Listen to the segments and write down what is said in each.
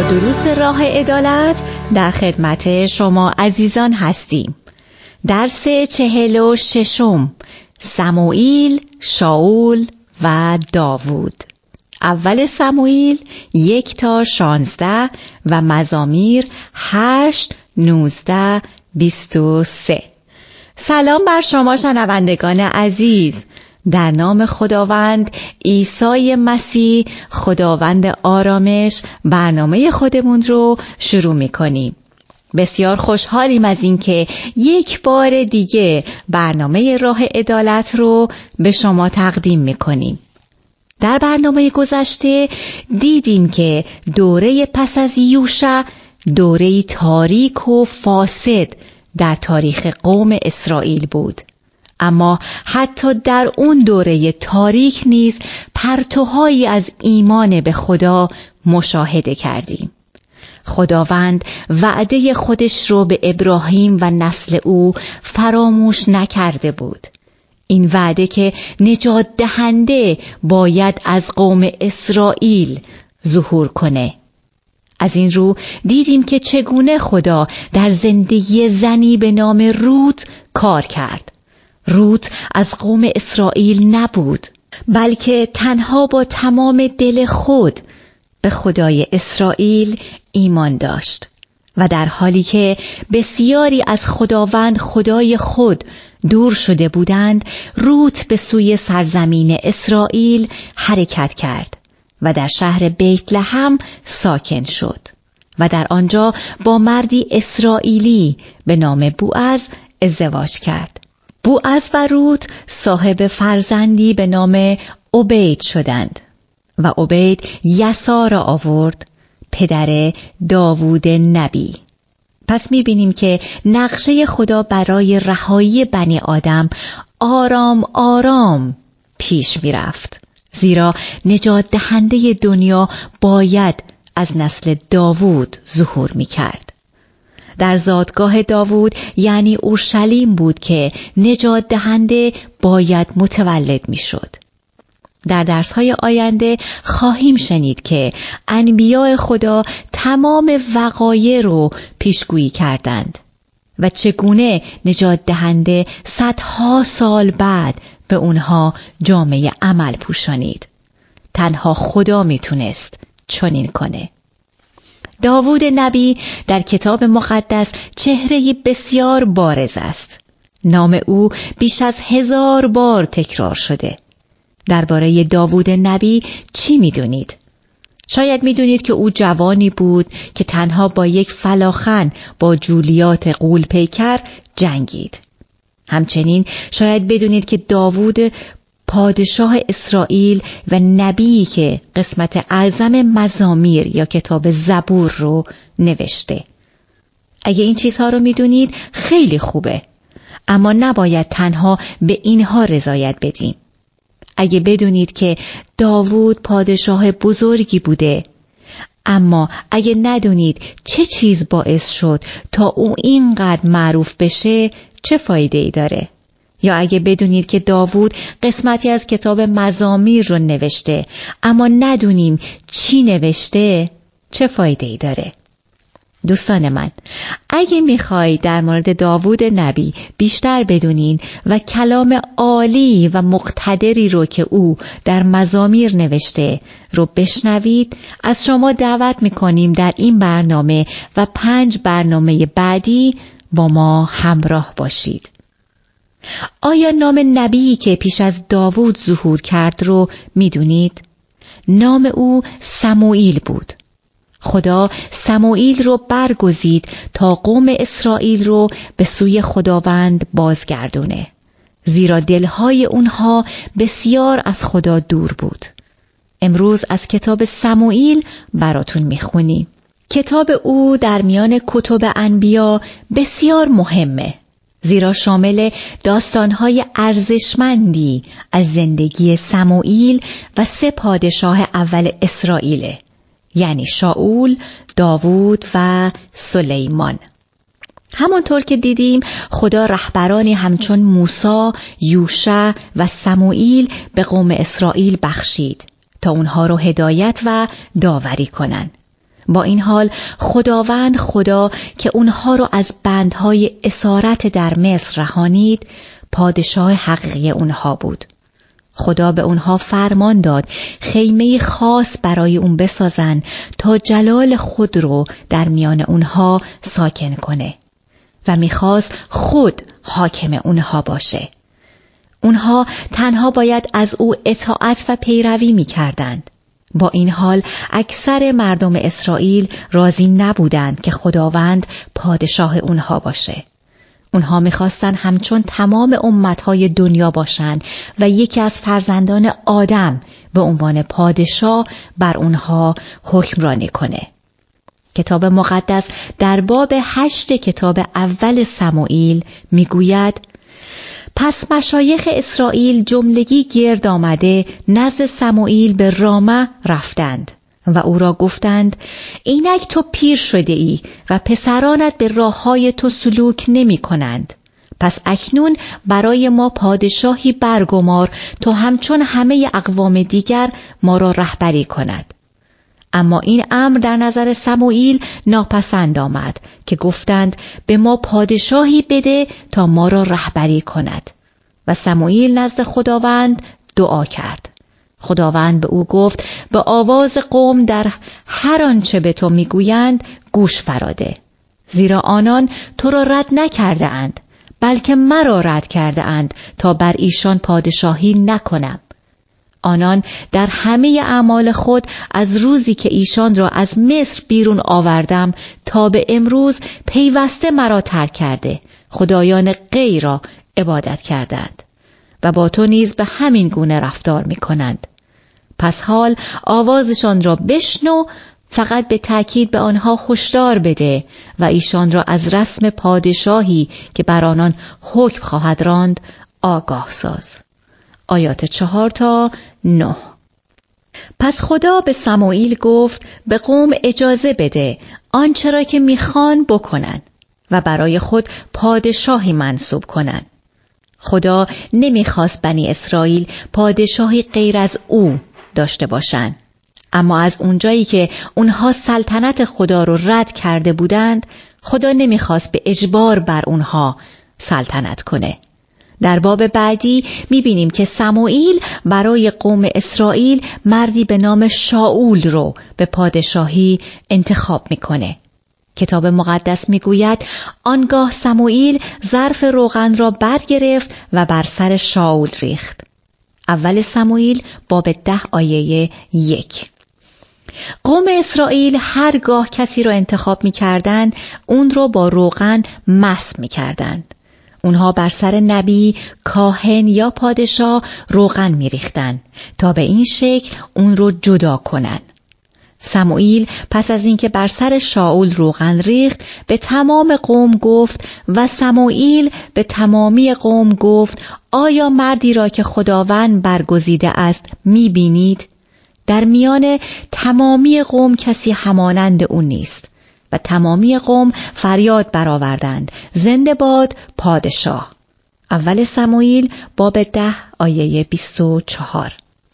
دروس راه عدالت در خدمت شما عزیزان هستیم. درس 46 سموئیل، شاول و داوود. اول سموئیل 1 تا 16 و مزامیر 8، 19، 23. سلام بر شما شنوندگان عزیز. در نام خداوند عیسی مسیح، خداوند آرامش، برنامه خودمون رو شروع می‌کنیم. بسیار خوشحالیم از اینکه یک بار دیگه برنامه راه عدالت رو به شما تقدیم می‌کنیم. در برنامه گذشته دیدیم که دوره پس از یوشع دوره تاریک و فاسد در تاریخ قوم اسرائیل بود. اما حتی در اون دوره تاریک نیز پرتوهایی از ایمان به خدا مشاهده کردیم. خداوند وعده خودش رو به ابراهیم و نسل او فراموش نکرده بود. این وعده که نجات دهنده باید از قوم اسرائیل ظهور کنه. از این رو دیدیم که چگونه خدا در زندگی زنی به نام روت کار کرد. روت از قوم اسرائیل نبود، بلکه تنها با تمام دل خود به خدای اسرائیل ایمان داشت و در حالی که بسیاری از خداوند خدای خود دور شده بودند، روت به سوی سرزمین اسرائیل حرکت کرد و در شهر بیت لحم ساکن شد و در آنجا با مردی اسرائیلی به نام بوعز ازدواج کرد. بوعز و روت صاحب فرزندی به نام عبید شدند و عبید یسع را آورد، پدر داوود نبی. پس می‌بینیم که نقشه خدا برای رهایی بنی آدم آرام آرام پیش می‌رفت، زیرا نجات دهنده دنیا باید از نسل داوود ظهور می‌کرد. در زادگاه داوود یعنی اورشلیم بود که نجات دهنده باید متولد می‌شد. در درس‌های آینده خواهیم شنید که انبیاء خدا تمام وقایع رو پیشگویی کردند و چگونه نجات دهنده صدها سال بعد به اونها جامه عمل پوشانید. تنها خدا میتونست چنین کنه. داوود نبی در کتاب مقدس چهره بسیار بارز است. نام او بیش از 1000 بار تکرار شده. درباره داوود نبی چی میدونید؟ شاید میدونید که او جوانی بود که تنها با یک فلاخن با جولیات غول‌پیکر جنگید. همچنین شاید بدونید که داوود پادشاه اسرائیل و نبی که قسمت اعظم مزامیر یا کتاب زبور رو نوشته. اگه این چیزها رو میدونید خیلی خوبه، اما نباید تنها به اینها رضایت بدیم. اگه بدونید که داوود پادشاه بزرگی بوده، اما اگه ندونید چه چیز باعث شد تا او اینقدر معروف بشه، چه فایده ای داره؟ یا اگه بدونید که داوود قسمتی از کتاب مزامیر رو نوشته، اما ندونیم چی نوشته، چه فایده ای داره؟ دوستان من، اگه میخوای در مورد داوود نبی بیشتر بدونین و کلام عالی و مقتدری رو که او در مزامیر نوشته رو بشنوید، از شما دعوت میکنیم در این برنامه و 5 برنامه بعدی با ما همراه باشید. آیا نام نبی که پیش از داوود ظهور کرد رو میدونید؟ نام او سموئیل بود. خدا سموئیل رو برگزید تا قوم اسرائیل رو به سوی خداوند بازگردونه، زیرا دلهای اونها بسیار از خدا دور بود. امروز از کتاب سموئیل براتون میخونیم. کتاب او در میان کتب انبیا بسیار مهمه، زیرا شامل داستانهای ارزشمندی از زندگی سموئیل و 3 پادشاه اول اسرائیل، یعنی شاول، داوود و سلیمان. همانطور که دیدیم خدا رهبرانی همچون موسی، یوشع و سموئیل به قوم اسرائیل بخشید تا اونها رو هدایت و داوری کنن. با این حال خداوند خدا که اونها رو از بندهای اسارت در مصر رهانید پادشاه حقیقی اونها بود. خدا به اونها فرمان داد خیمه خاص برای اون بسازن تا جلال خود رو در میان اونها ساکن کنه و میخواست خود حاکم اونها باشه. اونها تنها باید از او اطاعت و پیروی میکردند. با این حال اکثر مردم اسرائیل راضی نبودند که خداوند پادشاه اونها باشه. اونها میخواستن همچون تمام امتهای دنیا باشن و یکی از فرزندان آدم به عنوان پادشاه بر اونها حکمرانی کنه. کتاب مقدس در باب 8 کتاب اول سموئیل میگوید پس مشایخ اسرائیل جملگی گرد آمده نزد سموئیل به رامه رفتند و او را گفتند اینک تو پیر شده ای و پسرانت به راههای تو سلوک نمی کنند. پس اکنون برای ما پادشاهی برگمار تا همچون همه اقوام دیگر ما را رهبری کند. اما این امر در نظر سموئیل ناپسند آمد که گفتند به ما پادشاهی بده تا ما را رهبری کند. و سموئیل نزد خداوند دعا کرد. خداوند به او گفت به آواز قوم در هر آنچه به تو میگویند گوش فراده، زیرا آنان تو را رد نکرده اند بلکه مرا رد کرده اند تا بر ایشان پادشاهی نکنم. آنان در همه اعمال خود از روزی که ایشان را از مصر بیرون آوردم تا به امروز پیوسته مرا ترک کرده خدایان غیر را عبادت کردند و با تو نیز به همین گونه رفتار می کنند. پس حال آوازشان را بشنو، فقط به تأکید به آنها هشدار بده و ایشان را از رسم پادشاهی که بر آنان حکم خواهد راند آگاه ساز. آیات 4 تا 9. پس خدا به سموئیل گفت به قوم اجازه بده آنچه را که میخوان بکنن و برای خود پادشاهی منصوب کنن. خدا نمیخواست بنی اسرائیل پادشاهی غیر از او داشته باشند، اما از اونجایی که اونها سلطنت خدا رو رد کرده بودند خدا نمیخواست به اجبار بر اونها سلطنت کنه. در باب بعدی میبینیم که سموئیل برای قوم اسرائیل مردی به نام شاول رو به پادشاهی انتخاب میکنه. کتاب مقدس میگوید آنگاه سموئیل ظرف روغن را برگرفت و بر سر شاول ریخت. اول سموئیل باب 10 آیه 1. قوم اسرائیل هرگاه کسی را انتخاب میکردند اون رو با روغن مس میکردند. اونها بر سر نبی، کاهن یا پادشاه روغن میریختند تا به این شکل اون رو جدا کنند. سموئیل پس از اینکه بر سر شاول روغن ریخت به تمام قوم گفت و سموئیل به تمامی قوم گفت آیا مردی را که خداوند برگزیده است میبینید؟ در میان تمامی قوم کسی همانند او نیست. و تمامی قوم فریاد برآوردند زنده باد پادشاه. اول سموئیل باب 10 آیه 24.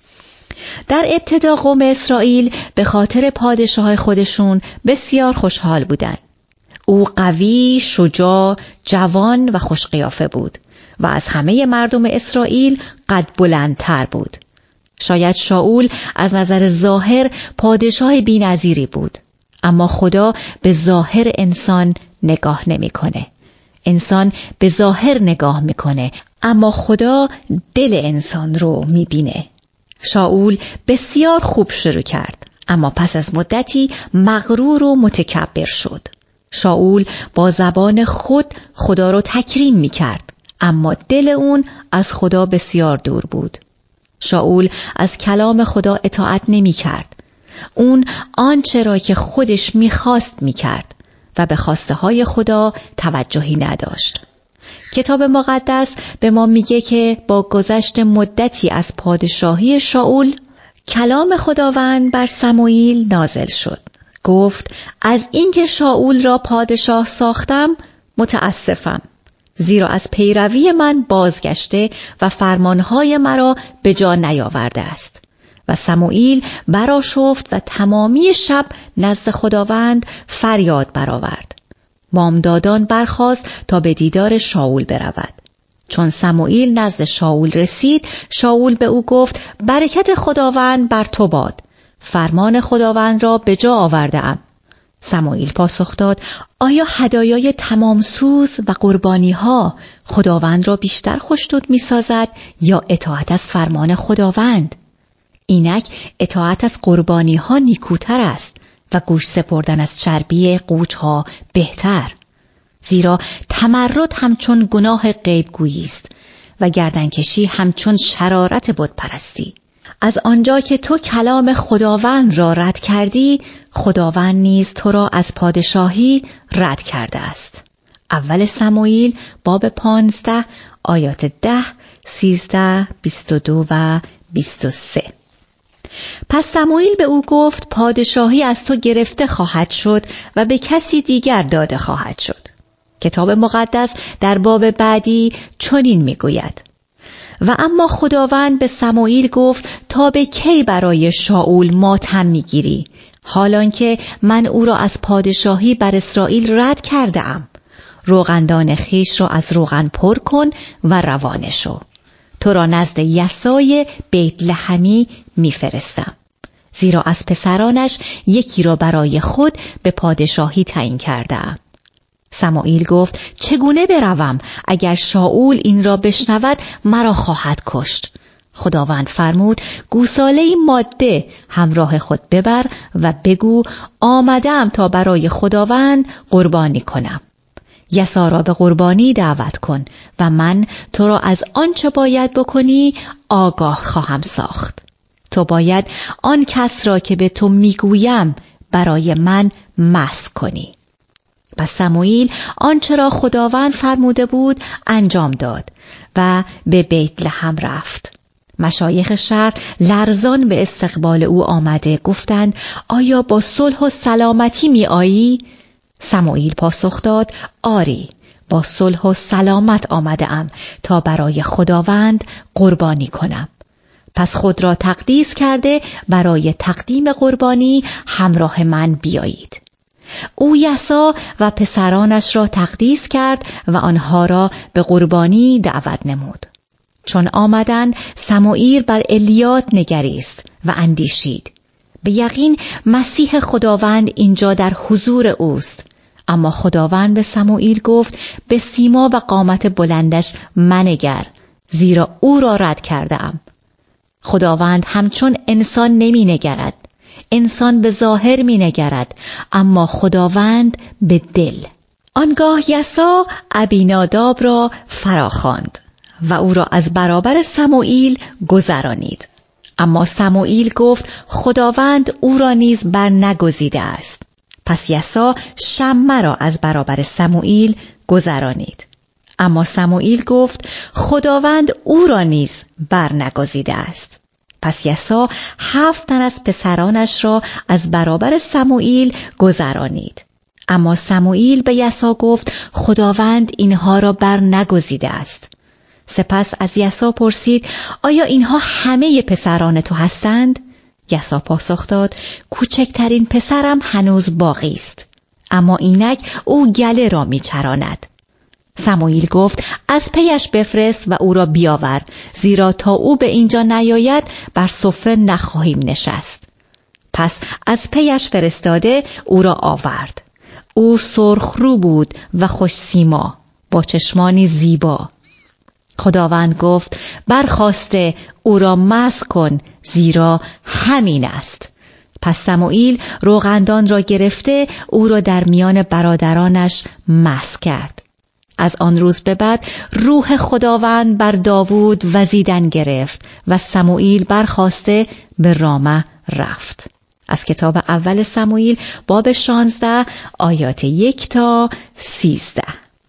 در ابتدا قوم اسرائیل به خاطر پادشاه خودشون بسیار خوشحال بودند. او قوی، شجاع، جوان و خوش قیافه بود و از همه مردم اسرائیل قد بلندتر بود. شاید شاول از نظر ظاهر پادشاه بی‌نظیری بود، اما خدا به ظاهر انسان نگاه نمی‌کنه. انسان به ظاهر نگاه می‌کنه، اما خدا دل انسان رو می‌بینه. شاول بسیار خوب شروع کرد، اما پس از مدتی مغرور و متکبر شد. شاول با زبان خود خدا رو تکریم می‌کرد، اما دل اون از خدا بسیار دور بود. شاول از کلام خدا اطاعت نمی‌کرد. اون آنچه را که خودش می‌خواست می‌کرد و به خواسته های خدا توجهی نداشت. کتاب مقدس به ما میگه که با گذشت مدتی از پادشاهی شاول کلام خداوند بر سموئیل نازل شد. گفت از اینکه شاول را پادشاه ساختم متاسفم، زیرا از پیروی من بازگشته و فرمانهای مرا به جا نیاورده است. و سموئیل برآشفت و تمامی شب نزد خداوند فریاد برآورد. بامدادان برخاست تا به دیدار شاول برود. چون سموئیل نزد شاول رسید، شاول به او گفت: برکت خداوند بر تو باد. فرمان خداوند را به جا آورده‌ام. سموئیل پاسخ داد: آیا هدایای تمام سوز و قربانی‌ها خداوند را بیشتر خوشنود می‌سازد یا اطاعت از فرمان خداوند؟ اینک اطاعت از قربانی‌ها نیکوتر است و گوش سپردن از چربی قوچ‌ها بهتر. زیرا تمرد همچون گناه غیبگویی است و گردنکشی همچون شرارت بتپرستی. از آنجا که تو کلام خداوند را رد کردی، خداوند نیز تو را از پادشاهی رد کرده است. اول سموئیل باب 15 آیات 10، 13، 22 و 23. پس سموئیل به او گفت: پادشاهی از تو گرفته خواهد شد و به کسی دیگر داده خواهد شد. کتاب مقدس در باب بعدی چنین میگوید: و اما خداوند به سموئیل گفت: تا به کی برای شاول ماتم میگیری، حالان که من او را از پادشاهی بر اسرائیل رد کرده ام؟ روغندان خیش را از روغن پر کن و روانه شو. تو را نزد یسای بیت لحمی میفرستم، زیرا از پسرانش یکی را برای خود به پادشاهی تعیین کرده ام. سموئیل گفت: چگونه بروم؟ اگر شاول این را بشنود مرا خواهد کشت. خداوند فرمود: گوساله ماده همراه خود ببر و بگو: آمدم تا برای خداوند قربانی کنم. یسا را به قربانی دعوت کن و من تو را از آنچه باید بکنی آگاه خواهم ساخت. تو باید آن کس را که به تو میگویم برای من مسح کنی. پس سموئیل آنچه را خداوند فرموده بود انجام داد و به بیت لحم رفت. مشایخ شهر لرزان به استقبال او آمده گفتند: آیا با صلح و سلامتی می آیی؟ سموئیل پاسخ داد: آری، با صلح و سلامت آمده ام تا برای خداوند قربانی کنم. پس خود را تقدیس کرده برای تقدیم قربانی همراه من بیایید. او یسا و پسرانش را تقدیس کرد و آنها را به قربانی دعوت نمود. چون آمدند، سموئیل بر الیاد نگریست و اندیشید: به یقین مسیح خداوند اینجا در حضور اوست. اما خداوند به سموئیل گفت: به سیما و قامت بلندش منگر، زیرا او را رد کرده ام. خداوند همچون انسان نمی نگرد. انسان به ظاهر می نگرد، اما خداوند به دل. آنگاه یسا ابیناداب را فراخواند و او را از برابر سموئیل گذرانید. اما سموئیل گفت: خداوند او را نیز بر نگزیده است. پس یسا شمه را از برابر سموئیل گذرانید. اما سموئیل گفت: خداوند او را نیز بر نگزیده است. پس یسا 7 تن از پسرانش را از برابر سموئیل گذرانید. اما سموئیل به یسا گفت: خداوند اینها را بر نگزیده است. سپس از یسا پرسید: آیا اینها همه پسران تو هستند؟ یسا پاسخ داد: کوچکترین پسرم هنوز باقی است، اما اینک او گله را میچراند. سموئیل گفت: از پیش بفرست و او را بیاور، زیرا تا او به اینجا نیاید بر سفره نخواهیم نشست. پس از پیش فرستاده او را آورد. او سرخرو بود و خوش سیما، با چشمانی زیبا. خداوند گفت: برخاسته او را مسح کن، زیرا همین است. پس سموئیل روغندان را گرفته او را در میان برادرانش مسح کرد. از آن روز به بعد روح خداوند بر داوود وزیدن گرفت و سموئیل برخاسته به رامه رفت. از کتاب اول سموئیل باب 16 آیات 1 تا 13.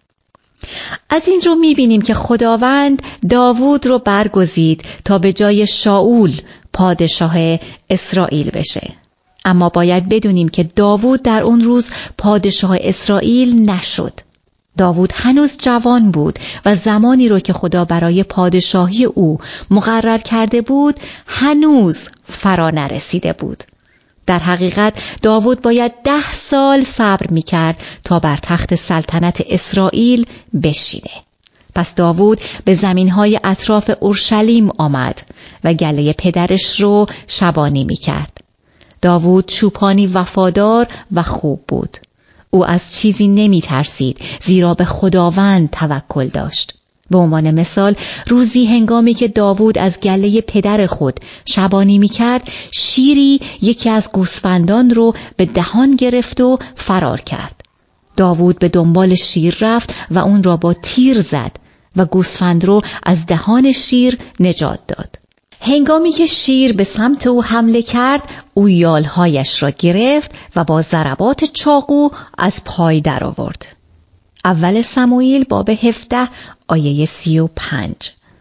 از این رو می‌بینیم که خداوند داوود رو برگزید تا به جای شاول پادشاه اسرائیل بشه. اما باید بدونیم که داوود در اون روز پادشاه اسرائیل نشد. داوود هنوز جوان بود و زمانی رو که خدا برای پادشاهی او مقرر کرده بود هنوز فرا نرسیده بود. در حقیقت داوود باید 10 سال صبر می‌کرد تا بر تخت سلطنت اسرائیل بشینه. پس داوود به زمین‌های اطراف اورشلیم آمد و گله پدرش رو شبانی می‌کرد. داوود چوپانی وفادار و خوب بود. او از چیزی نمی‌ترسید، زیرا به خداوند توکل داشت. به عنوان مثال، روزی هنگامی که داوود از گله پدر خود شبانی می‌کرد، شیری یکی از گوسفندان رو به دهان گرفت و فرار کرد. داوود به دنبال شیر رفت و اون را با تیر زد و گوسفند رو از دهان شیر نجات داد. هنگامی که شیر به سمت او حمله کرد، او یالهایش را گرفت و با ضربات چاقو از پای درآورد. اول سموئیل باب 17 آیه 35.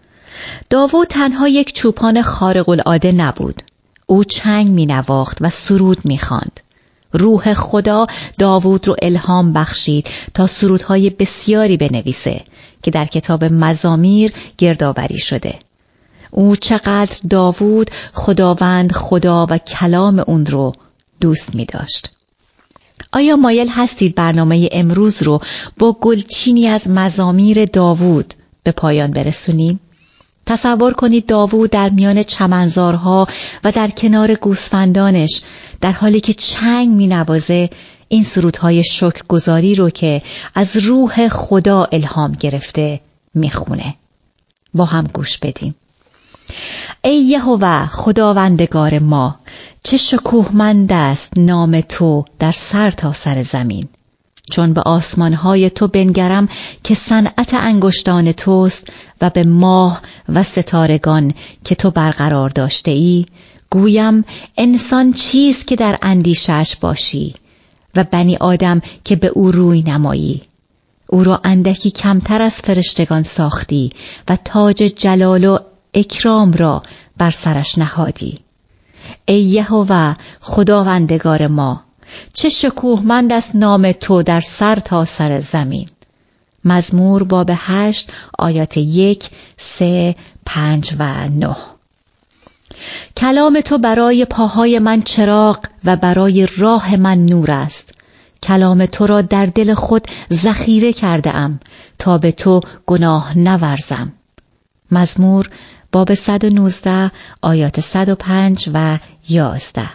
داوود تنها یک چوپان خارق العاده نبود. او چنگ می نواخت و سرود می خواند. روح خدا داوود رو الهام بخشید تا سرودهای بسیاری بنویسه که در کتاب مزامیر گردآوری شده. او چقدر داوود خداوند خدا و کلام اون رو دوست می داشت. آیا مایل هستید برنامه امروز رو با گلچینی از مزامیر داوود به پایان برسونیم؟ تصور کنید داوود در میان چمنزارها و در کنار گوسفندانش در حالی که چنگ می نوازه این سرودهای شکرگزاری رو که از روح خدا الهام گرفته می خونه. با هم گوش بدیم. ای یهوه خداوندگار ما، چه شکوهمند است نام تو در سر تا سر زمین. چون به آسمانهای تو بنگرم که صنعت انگشتان توست و به ماه و ستارگان که تو برقرار داشته ای، گویم انسان چیست که در اندیشش باشی و بنی آدم که به او روی نمایی. او را اندکی کمتر از فرشتگان ساختی و تاج جلال و اکرام را بر سرش نهادی. ای یهوه خداوندگار ما، چه شکوهمند است نام تو در سر تا سر زمین. مزمور باب 8 آیات 1، 3، 5 و 9. کلام تو برای پاهای من چراغ و برای راه من نور است. کلام تو را در دل خود ذخیره کرده ام تا به تو گناه نورزم. مزمور باب 119 آیات 105 و 11.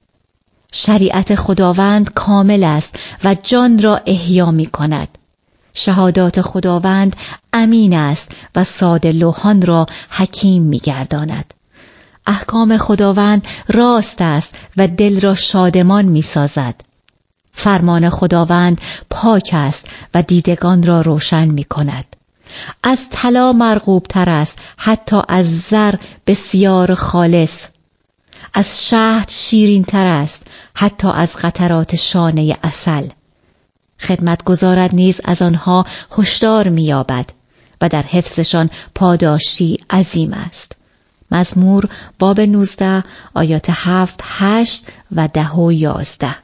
شریعت خداوند کامل است و جان را احیا می کند. شهادات خداوند امین است و ساده لوحان را حکیم می گرداند. احکام خداوند راست است و دل را شادمان می سازد. فرمان خداوند پاک است و دیدگان را روشن می کند. از طلا مرغوب تر است، حتی از زر بسیار خالص. از شهد شیرین تر است، حتی از قطرات شانه عسل. خدمتگزارت نیز از آنها هشدار می‌یابد و در حفظشان پاداشی عظیم است. مزمور باب 19 آیات 7، 8 و 10 و 11.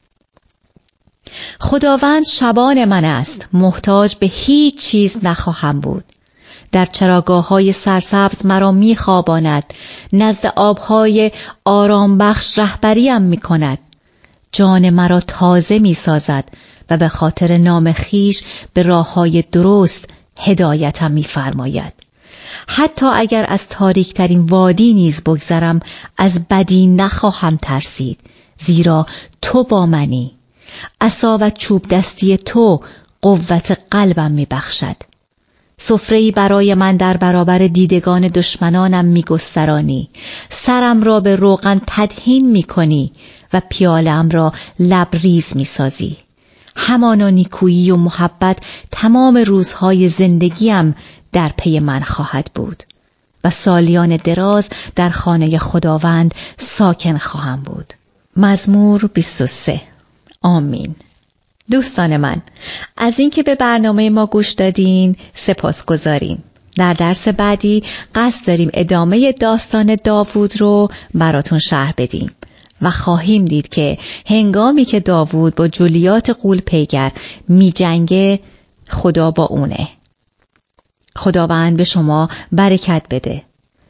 خداوند شبان من است، محتاج به هیچ چیز نخواهم بود. در چراگاه‌های سرسبز مرا می‌خواباند، نزد آب‌های آرام بخش رهبریم می‌کند. جان مرا تازه می‌سازد و به خاطر نام خیش به راه‌های درست هدایتم می‌فرماید. حتی اگر از تاریک‌ترین وادی نیز بگذرم، از بدی نخواهم ترسید، زیرا تو با منی. عصا و چوب دستی تو قوت قلبم می‌بخشد. سفره‌ای برای من در برابر دیدگان دشمنانم می‌گسترانی. سرم را به روغن تدهین می‌کنی و پیاله‌ام را لبریز می‌سازی. همانا نیکویی و محبت تمام روزهای زندگیم در پی من خواهد بود و سالیان دراز در خانه خداوند ساکن خواهم بود. مزمور 23. آمین. دوستان من، از اینکه به برنامه ما گوش دادین سپاسگزاریم. در درس بعدی قصد داریم ادامه داستان داوود رو براتون شرح بدیم و خواهیم دید که هنگامی که داوود با جولیات غول‌پیکر می جنگه، خدا با اونه. خداوند به شما برکت بده.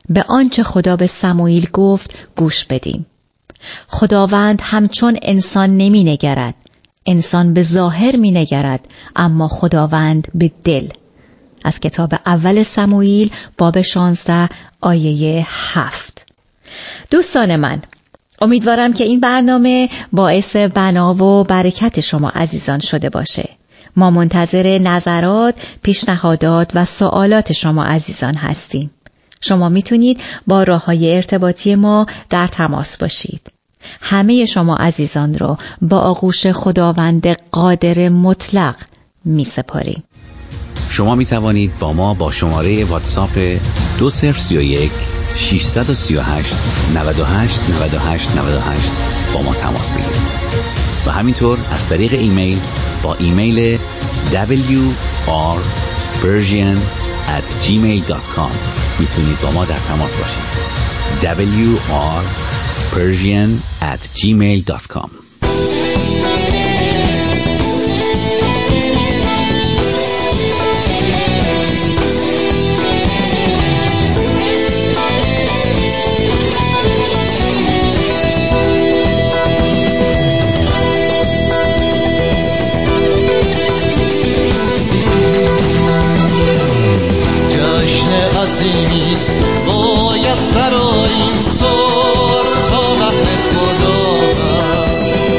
به آنچه خدا به سموئیل گفت گوش بدیم. خداوند همچون انسان نمی نگرد. انسان به ظاهر می نگرد، اما خداوند به دل. از کتاب اول سموئیل باب 16 آیه 7. دوستان من، امیدوارم که این برنامه باعث بنا و برکت شما عزیزان شده باشه. ما منتظر نظرات، پیشنهادات و سوالات شما عزیزان هستیم. شما میتونید با راه‌های ارتباطی ما در تماس باشید. همه شما عزیزان رو با آغوش خداوند قادر مطلق میسپاریم. شما می توانید با ما با شماره واتساپ 2031 638 98 98 98 با ما تماس بگیرید و همینطور از طریق ایمیل با ایمیل wrpersian@gmail.com میتونید با ما در تماس باشید. wrpersian@gmail.com. باید سراییم سر تا رحمت خدا هست.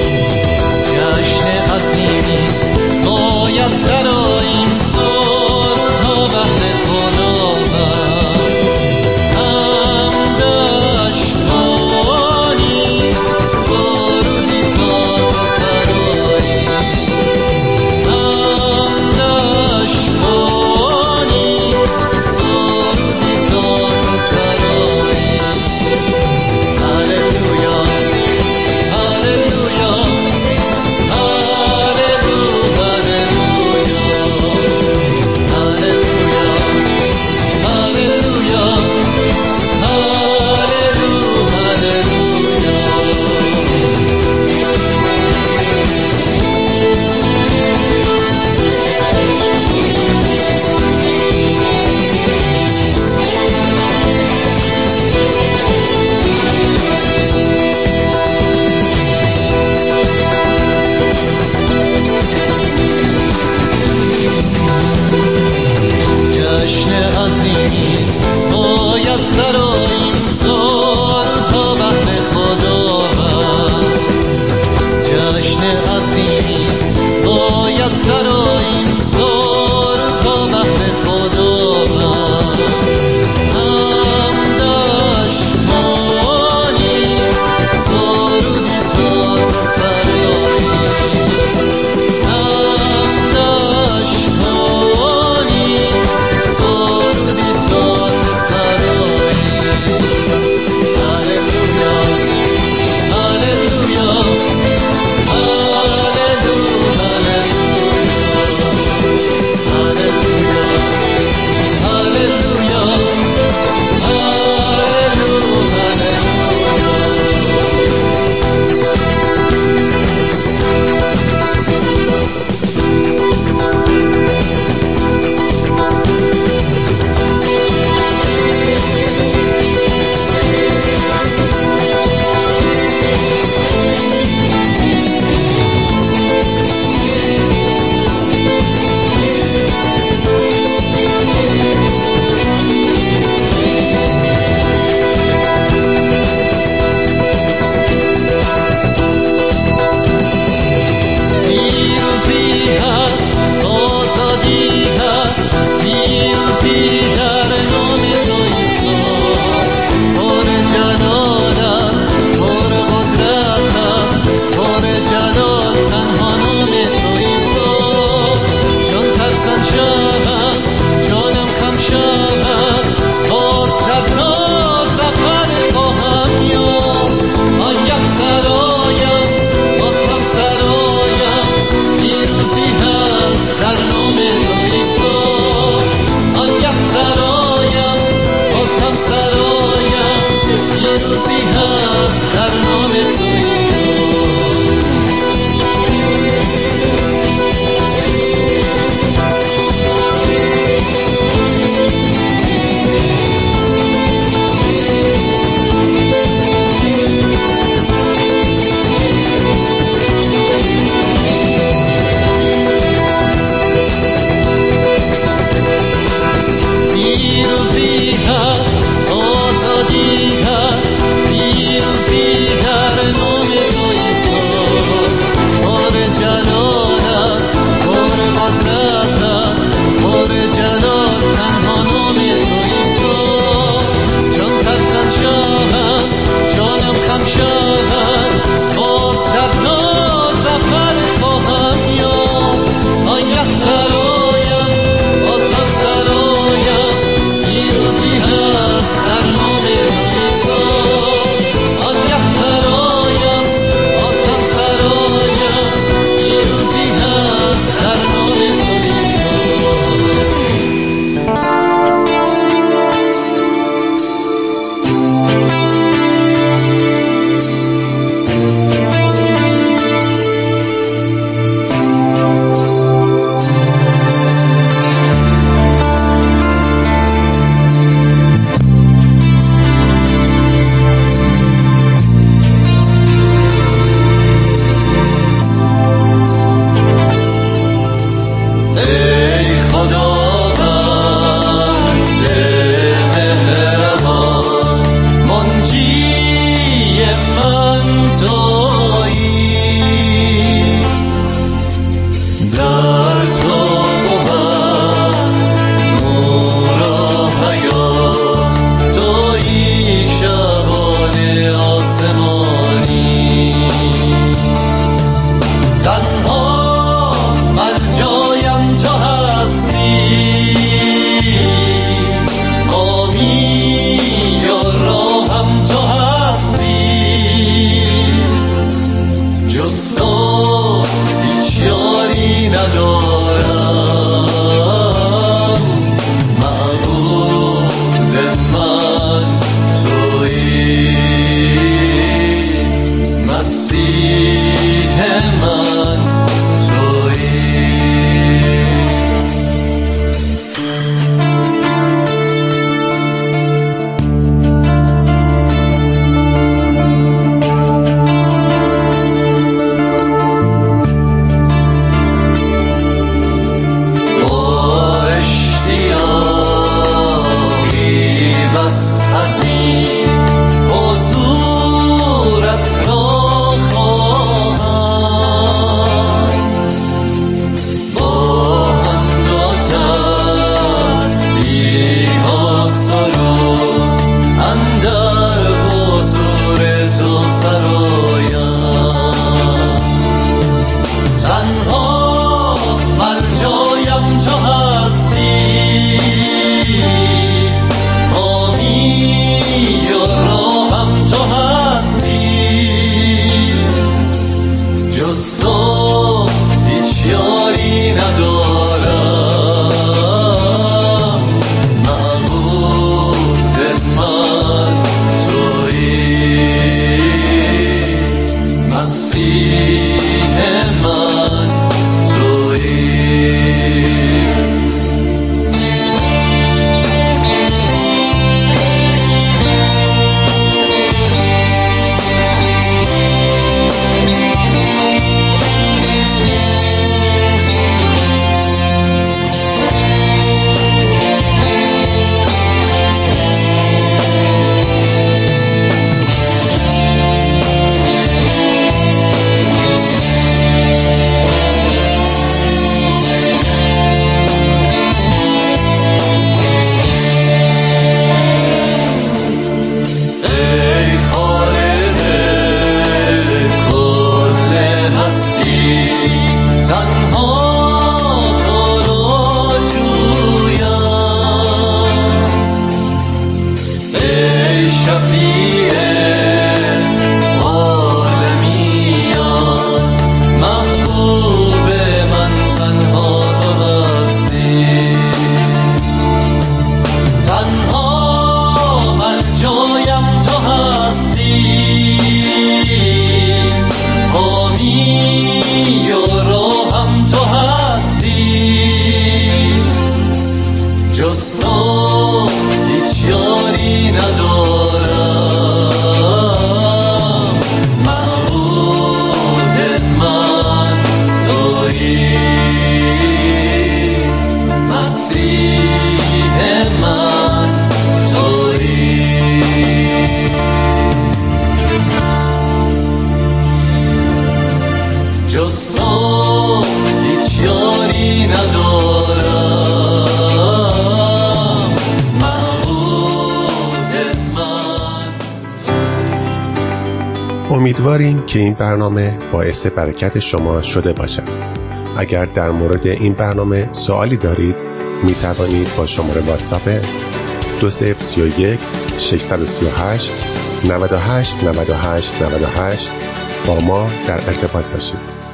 امیدواریم که این برنامه باعث برکت شما شده باشد. اگر در مورد این برنامه سوالی دارید می توانید با شماره واتساپ 2031 638 98 98 98 با ما در ارتباط باشید.